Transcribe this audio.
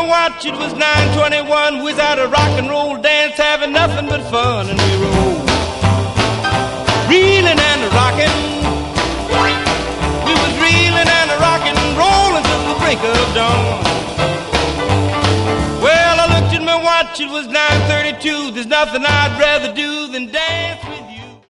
watch, it was 9:21. We was at a rock and roll dance, having nothing but fun, and we rolled, reeling and rocking. We was reeling and rocking, rolling till the break of dawn. Well, I looked at my watch, it was 9:32. There's nothing I'd rather do than dance with